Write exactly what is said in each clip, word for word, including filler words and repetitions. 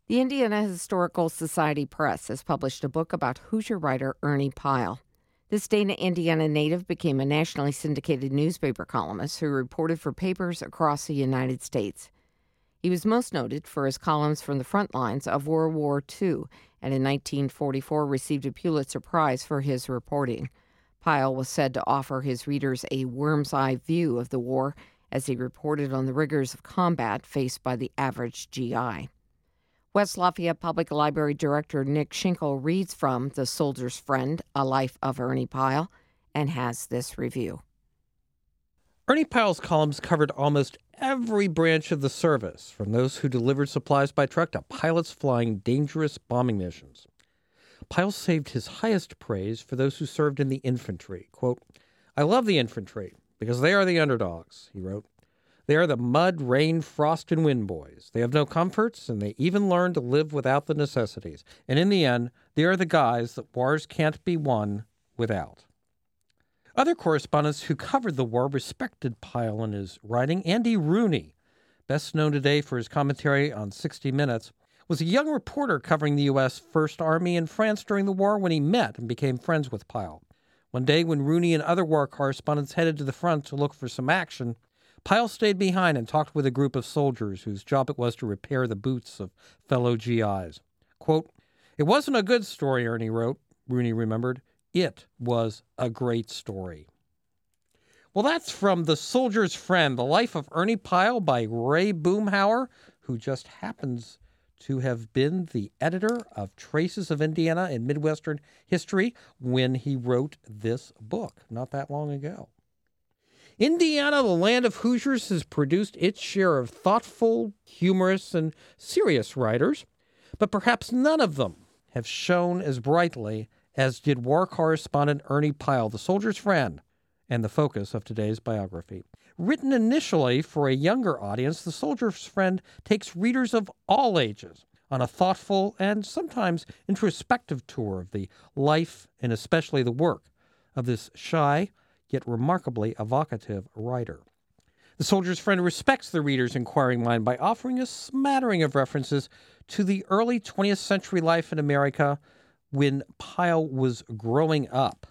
The Indiana Historical Society Press has published a book about Hoosier writer Ernie Pyle. This Dana, Indiana native became a nationally syndicated newspaper columnist who reported for papers across the United States. He was most noted for his columns from the front lines of World War Two, and in nineteen forty-four received a Pulitzer Prize for his reporting. Pyle was said to offer his readers a worm's eye view of the war as he reported on the rigors of combat faced by the average G I. West Lafayette Public Library Director Nick Schinkel reads from The Soldier's Friend, A Life of Ernie Pyle, and has this review. Ernie Pyle's columns covered almost every branch of the service, from those who delivered supplies by truck to pilots flying dangerous bombing missions. Pyle saved his highest praise for those who served in the infantry. Quote, "I love the infantry because they are the underdogs," he wrote. "They are the mud, rain, frost, and wind boys. They have no comforts, and they even learn to live without the necessities. And in the end, they are the guys that wars can't be won without." Other correspondents who covered the war respected Pyle in his writing. Andy Rooney, best known today for his commentary on sixty minutes, was a young reporter covering the U S First Army in France during the war when he met and became friends with Pyle. One day, when Rooney and other war correspondents headed to the front to look for some action, Pyle stayed behind and talked with a group of soldiers whose job it was to repair the boots of fellow G Is. Quote, "It wasn't a good story," Ernie wrote. Rooney remembered. "It was a great story." Well, that's from The Soldier's Friend, The Life of Ernie Pyle by Ray Boomhauer, who just happens to have been the editor of Traces of Indiana in Midwestern History when he wrote this book not that long ago. Indiana, the land of Hoosiers, has produced its share of thoughtful, humorous, and serious writers, but perhaps none of them have shone as brightly as did war correspondent Ernie Pyle, the soldier's friend, and the focus of today's biography. Written initially for a younger audience, The Soldier's Friend takes readers of all ages on a thoughtful and sometimes introspective tour of the life and especially the work of this shy, yet remarkably evocative writer. The Soldier's Friend respects the reader's inquiring mind by offering a smattering of references to the early twentieth century life in America when Pyle was growing up.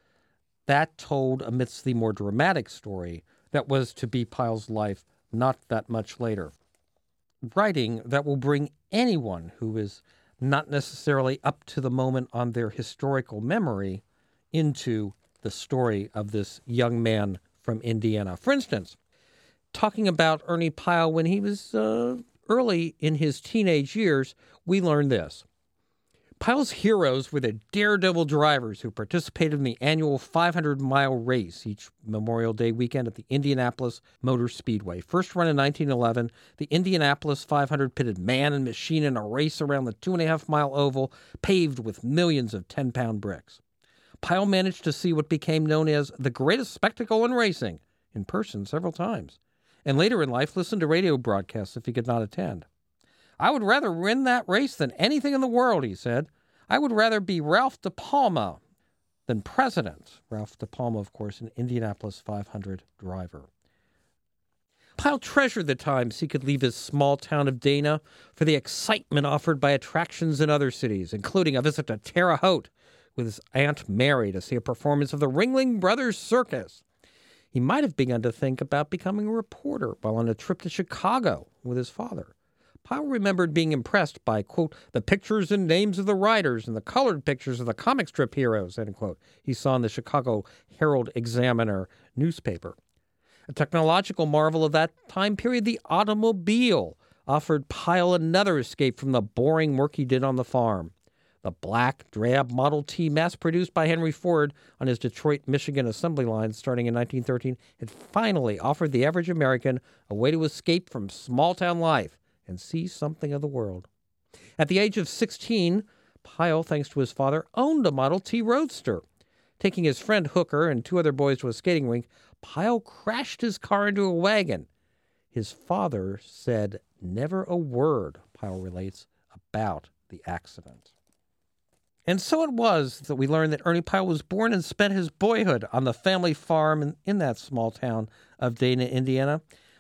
That told amidst the more dramatic story that was to be Pyle's life not that much later. Writing that will bring anyone who is not necessarily up to the moment on their historical memory into the story of this young man from Indiana. For instance, talking about Ernie Pyle when he was uh, early in his teenage years, we learned this. Pyle's heroes were the daredevil drivers who participated in the annual five hundred mile race each Memorial Day weekend at the Indianapolis Motor Speedway. First run in nineteen eleven, the Indianapolis five hundred pitted man and machine in a race around the two and a half mile oval paved with millions of ten pound bricks. Pyle managed to see what became known as the greatest spectacle in racing in person several times, and later in life listened to radio broadcasts if he could not attend. "I would rather win that race than anything in the world," he said. "I would rather be Ralph DePalma than president." Ralph DePalma, of course, an Indianapolis five hundred driver. Pyle treasured the times he could leave his small town of Dana for the excitement offered by attractions in other cities, including a visit to Terre Haute with his Aunt Mary to see a performance of the Ringling Brothers Circus. He might have begun to think about becoming a reporter while on a trip to Chicago with his father. Pyle remembered being impressed by, quote, "the pictures and names of the riders and the colored pictures of the comic strip heroes," end quote, he saw in the Chicago Herald-Examiner newspaper. A technological marvel of that time period, the automobile, offered Pyle another escape from the boring work he did on the farm. The black, drab Model T mass-produced by Henry Ford on his Detroit, Michigan assembly line starting in nineteen thirteen had finally offered the average American a way to escape from small-town life and see something of the world. At the age of sixteen, Pyle, thanks to his father, owned a Model T Roadster. Taking his friend Hooker and two other boys to a skating rink, Pyle crashed his car into a wagon. His father said never a word, Pyle relates, about the accident. And so it was that we learned that Ernie Pyle was born and spent his boyhood on the family farm in, in that small town of Dana, Indiana.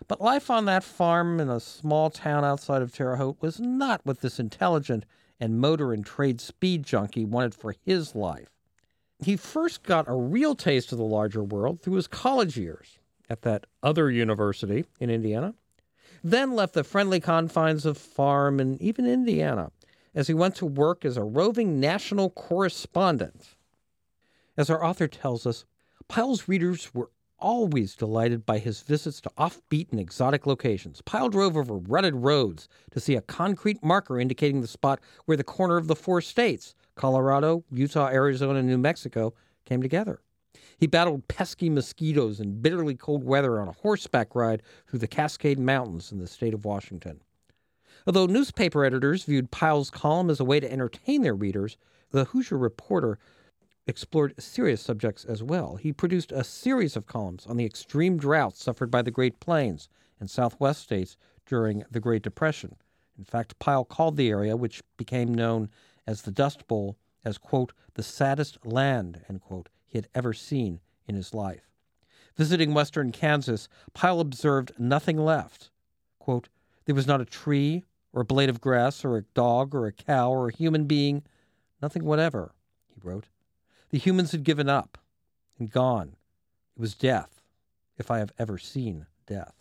But life on that farm in a small town outside of Terre Haute was not what this intelligent and motor and trade speed junkie wanted for his life. He first got a real taste of the larger world through his college years at that other university in Indiana, then left the friendly confines of farm and even Indiana as he went to work as a roving national correspondent. As our author tells us, Pyle's readers were always delighted by his visits to offbeat and exotic locations. Pyle drove over rutted roads to see a concrete marker indicating the spot where the corner of the four states, Colorado, Utah, Arizona, and New Mexico, came together. He battled pesky mosquitoes in bitterly cold weather on a horseback ride through the Cascade Mountains in the state of Washington. Although newspaper editors viewed Pyle's column as a way to entertain their readers, the Hoosier Reporter explored serious subjects as well. He produced a series of columns on the extreme droughts suffered by the Great Plains and Southwest states during the Great Depression. In fact, Pyle called the area, which became known as the Dust Bowl, as, quote, the saddest land, end quote, he had ever seen in his life. Visiting western Kansas, Pyle observed nothing left. Quote, there was not a tree or a blade of grass or a dog or a cow or a human being, nothing whatever, he wrote. The humans had given up and gone. It was death, if I have ever seen death.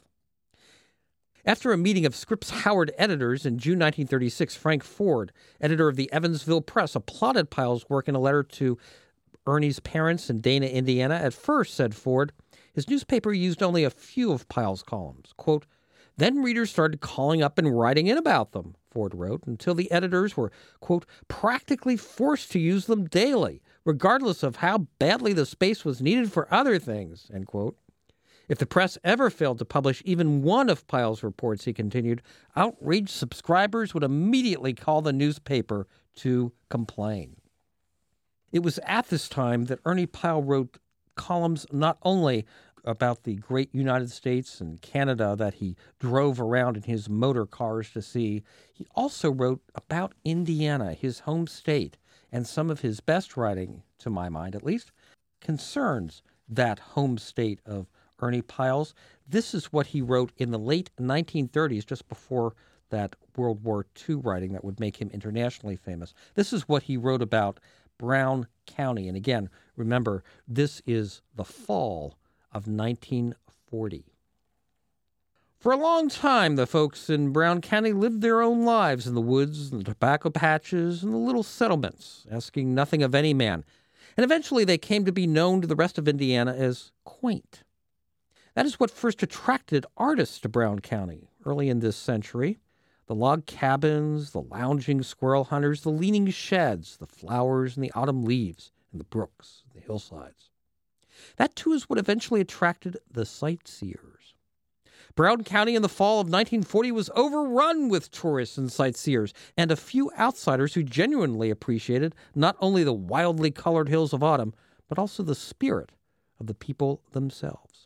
After a meeting of Scripps Howard editors in June nineteen thirty-six, Frank Ford, editor of the Evansville Press, applauded Pyle's work in a letter to Ernie's parents in Dana, Indiana. At first, said Ford, his newspaper used only a few of Pyle's columns. Quote, then readers started calling up and writing in about them, Ford wrote, until the editors were, quote, practically forced to use them daily, regardless of how badly the space was needed for other things, end quote. If the press ever failed to publish even one of Pyle's reports, he continued, outraged subscribers would immediately call the newspaper to complain. It was at this time that Ernie Pyle wrote columns not only about the great United States and Canada that he drove around in his motor cars to see, he also wrote about Indiana, his home state, and some of his best writing, to my mind at least, concerns that home state of Ernie Pyle's. This is what he wrote in the late nineteen thirties, just before that World War Two writing that would make him internationally famous. This is what he wrote about Brown County. And again, remember, this is the fall of nineteen forty. For a long time, the folks in Brown County lived their own lives in the woods and the tobacco patches and the little settlements, asking nothing of any man. And eventually they came to be known to the rest of Indiana as quaint. That is what first attracted artists to Brown County early in this century. The log cabins, the lounging squirrel hunters, the leaning sheds, the flowers and the autumn leaves, and the brooks, the hillsides. That, too, is what eventually attracted the sightseers. Brown County in the fall of nineteen forty was overrun with tourists and sightseers, and a few outsiders who genuinely appreciated not only the wildly colored hills of autumn, but also the spirit of the people themselves.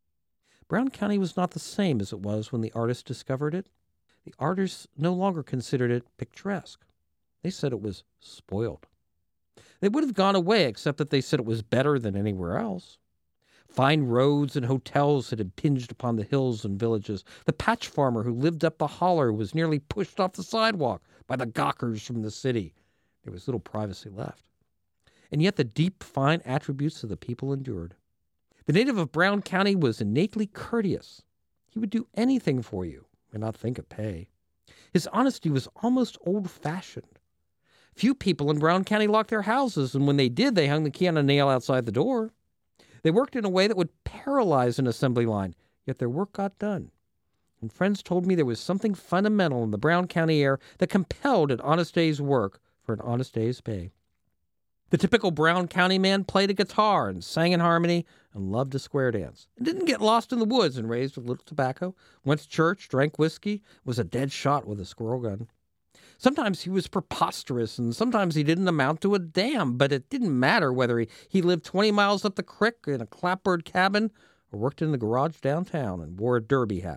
Brown County was not the same as it was when the artists discovered it. The artists no longer considered it picturesque. They said it was spoiled. They would have gone away, except that they said it was better than anywhere else. Fine roads and hotels had impinged upon the hills and villages. The patch farmer who lived up the holler was nearly pushed off the sidewalk by the gawkers from the city. There was little privacy left. And yet the deep, fine attributes of the people endured. The native of Brown County was innately courteous. He would do anything for you and not think of pay. His honesty was almost old-fashioned. Few people in Brown County locked their houses, and when they did, they hung the key on a nail outside the door. They worked in a way that would paralyze an assembly line, yet their work got done. And friends told me there was something fundamental in the Brown County air that compelled an honest day's work for an honest day's pay. The typical Brown County man played a guitar and sang in harmony and loved to square dance. And didn't get lost in the woods and raised with little tobacco, went to church, drank whiskey, was a dead shot with a squirrel gun. Sometimes he was preposterous, and sometimes he didn't amount to a damn, but it didn't matter whether he, he lived twenty miles up the creek in a clapboard cabin or worked in the garage downtown and wore a derby hat.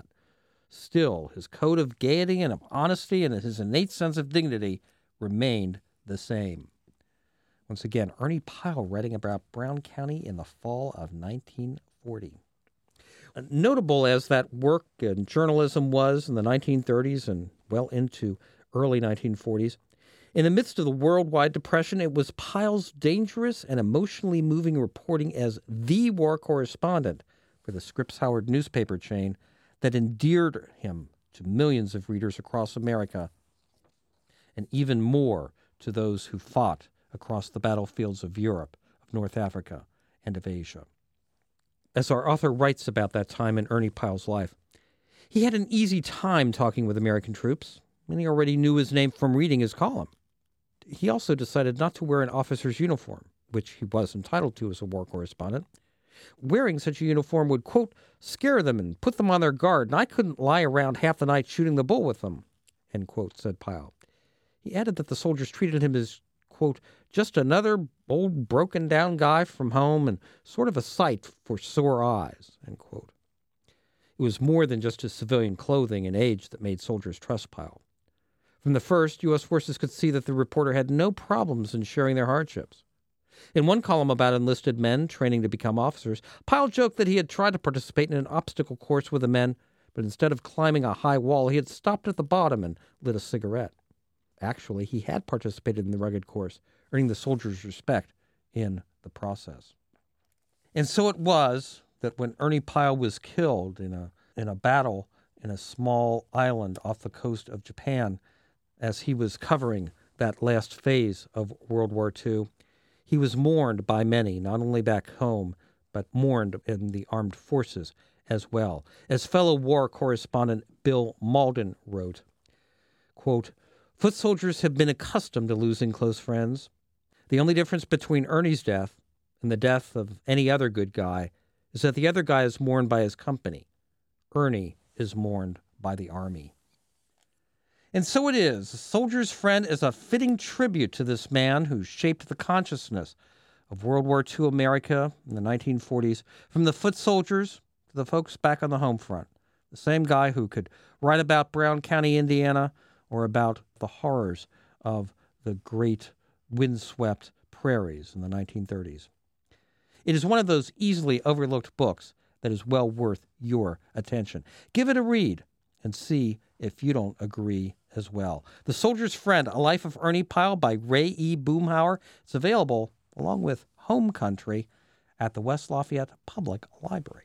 Still, his code of gaiety and of honesty and his innate sense of dignity remained the same. Once again, Ernie Pyle writing about Brown County in the fall of nineteen forty. notable as that work in journalism was in the nineteen thirties and well into early nineteen forties, in the midst of the worldwide depression, it was Pyle's dangerous and emotionally moving reporting as the war correspondent for the Scripps Howard newspaper chain that endeared him to millions of readers across America, and even more to those who fought across the battlefields of Europe, of North Africa, and of Asia. As our author writes about that time in Ernie Pyle's life, he had an easy time talking with American troops, and he already knew his name from reading his column. He also decided not to wear an officer's uniform, which he was entitled to as a war correspondent. Wearing such a uniform would, quote, scare them and put them on their guard, and I couldn't lie around half the night shooting the bull with them, end quote, said Pyle. He added that the soldiers treated him as, quote, just another old broken-down guy from home and sort of a sight for sore eyes, end quote. It was more than just his civilian clothing and age that made soldiers trust Pyle. From the first, U S forces could see that the reporter had no problems in sharing their hardships. In one column about enlisted men training to become officers, Pyle joked that he had tried to participate in an obstacle course with the men, but instead of climbing a high wall, he had stopped at the bottom and lit a cigarette. Actually, he had participated in the rugged course, earning the soldiers' respect in the process. And so it was that when Ernie Pyle was killed in a in a battle in a small island off the coast of Japan, as he was covering that last phase of World War Two, he was mourned by many, not only back home, but mourned in the armed forces as well. As fellow war correspondent Bill Malden wrote, quote, foot soldiers have been accustomed to losing close friends. The only difference between Ernie's death and the death of any other good guy is that the other guy is mourned by his company. Ernie is mourned by the Army. And so it is. A soldier's friend is a fitting tribute to this man who shaped the consciousness of World War Two America in the nineteen forties, from the foot soldiers to the folks back on the home front. The same guy who could write about Brown County, Indiana, or about the horrors of the great windswept prairies in the nineteen thirties. It is one of those easily overlooked books that is well worth your attention. Give it a read and see if you don't agree as well. The Soldier's Friend, A Life of Ernie Pyle by Ray E. Boomhauer. It's available, along with Home Country, at the West Lafayette Public Library.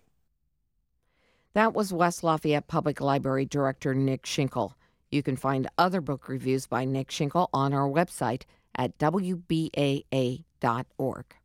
That was West Lafayette Public Library Director Nick Schinkel. You can find other book reviews by Nick Schinkel on our website at W B A A dot org.